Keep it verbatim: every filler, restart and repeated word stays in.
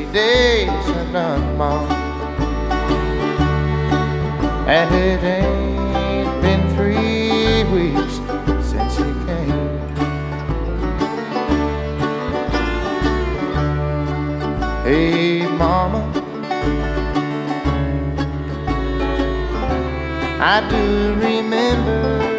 days are none more, and it ain't been three weeks since he came. Hey, mama, I do remember